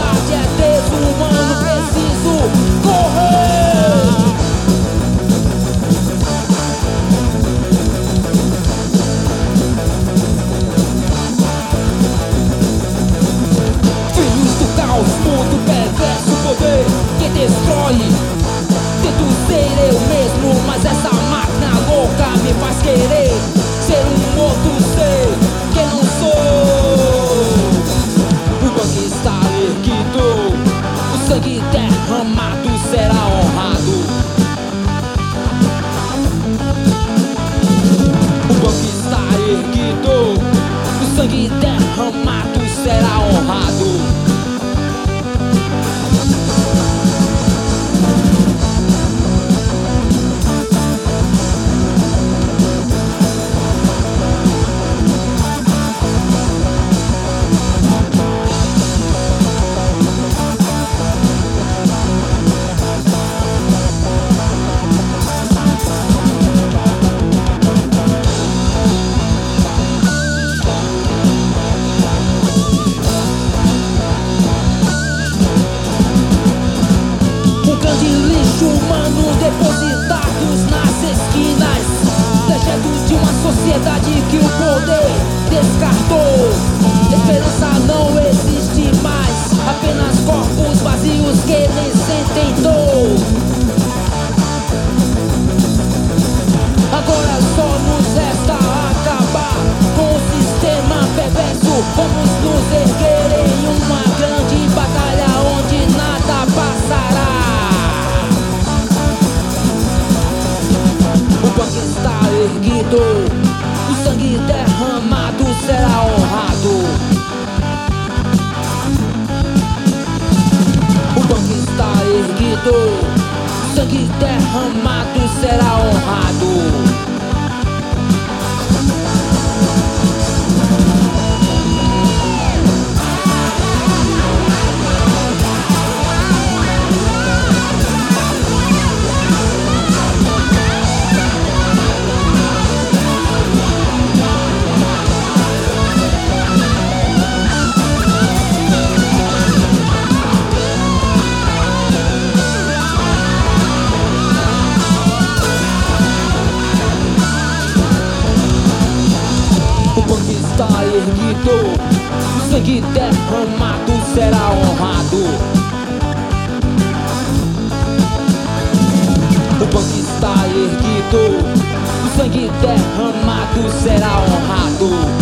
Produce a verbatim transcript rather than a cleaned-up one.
liberdade é desumano, preciso correr. Filhos do caos, mundo perverso, poder que destrói. Tento ser eu mesmo, mas essa máquina louca me faz querer ser um outro ser que não sou. O banco está erguido, o sangue derramado será honrado. O banco está erguido, o sangue derramado será honrado. Humanos depositados nas esquinas, dejetos de uma sociedade que o poder descartou. Esperança não existe mais, apenas corpos vazios que nem sentem dor. Agora só nos resta acabar com o sistema perverso. Vamos nos erguer em uma grande batalha onde nada passará. O banco está erguido, o sangue derramado será honrado. O banco está erguido, o sangue derramado será honrado. Está erguido, o sangue derramado será honrado. O banco está erguido, o sangue derramado será honrado.